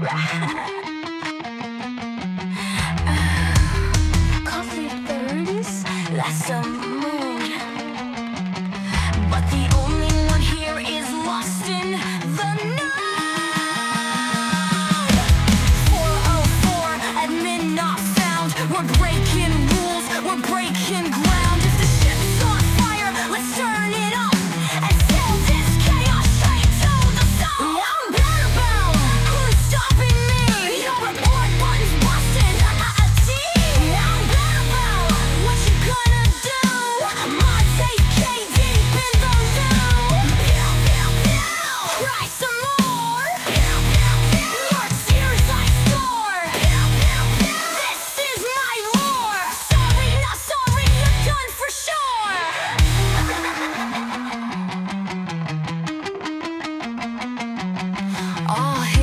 Coffee 30s, that's a mood. But the only one here is lost in the night. 404, admin not found. We're breaking rules, we're breaking ground. If the ship's on fire, let's turn it up and sell this chaos straight to the sun. I'm better bound, who's stopping me? Your report button's busted. I'm better bound, what you gonna do? My take deep in the loop. Try some more. Your tears I store. This is my war. Sorry, not sorry, you're done for sure. All